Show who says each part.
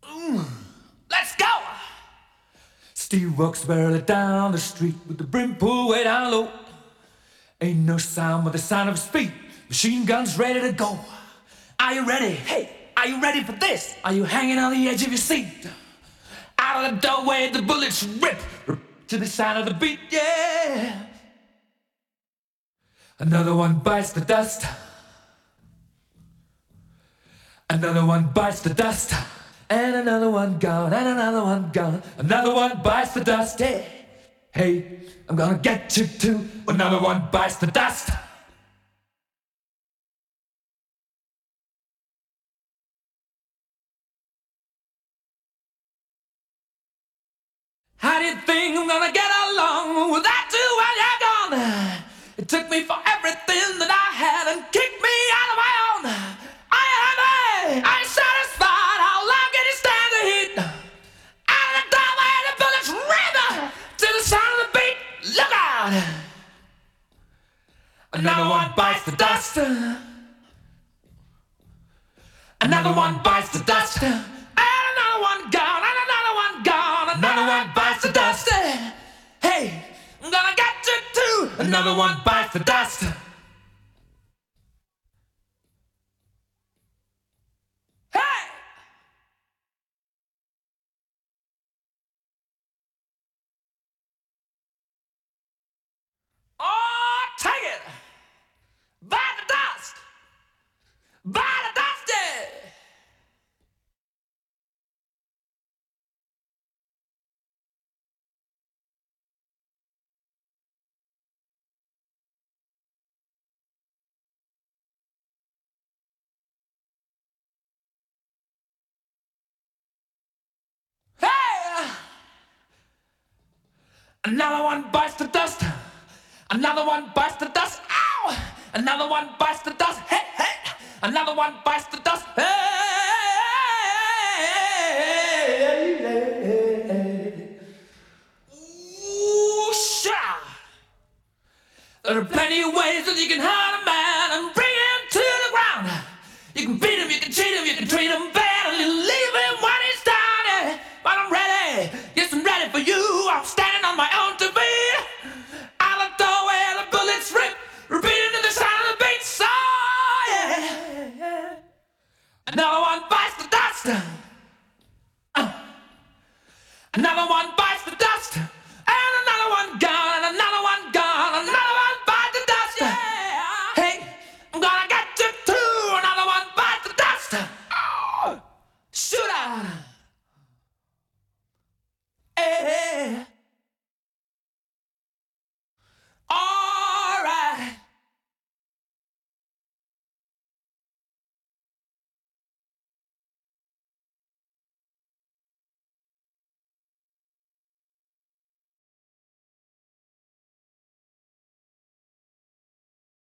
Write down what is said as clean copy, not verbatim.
Speaker 1: Mm, let's go! Steve walks barely down the street with the brim pulled way down low. Ain't no sound but the sound of speed. Machine guns ready to go. Are you ready? Hey, are you ready for this? Are you hanging on the edge of your seat? Out of the doorway, the bullets rip to the sound of the beat, yeah. Another one bites the dust. Another one bites the dust. And another one gone, and another one gone. Another one bites the dust, hey. Hey, I'm gonna get you too. Another one bites the dust. How do you think I'm gonna get along without you when you're gone? It took me for everything that I had and kicked me out of my own. Are you happy? Are you satisfied? How long can you stand the heat? Out of the doorway, the bullets rip to the sound of the beat. Look out! Another one bites the dust. Another one bites the dust. And another one gone. And another one gone. Another one bites the dust. Hey, I'm gonna get you too. Another one bites the dust. Hey! Oh, take it! Bite the dust! Bite the dusty! Hey! Another one bites the dust. Another one bites the dust. Ow! Another one bites the dust. Hey, hey! Another one bites the dust. Hey! Ooh, sha! There are plenty of ways that you can hurt a man and bring him to the ground. You can beat him, you can cheat him, you can treat him bad, and you leave him when he's down. But I'm ready, yes, I'm ready for you. I'm standing on my own two feet. Out the doorway, the bullets rip, repeating to the sound of the beat. So yeah, another one bites the dust. Another one bites the dust. And another one gone, and another one gone, another one bites the dust. Yeah. Hey, I'm gonna get you too. Another one bites the dust. Oh, shoot out.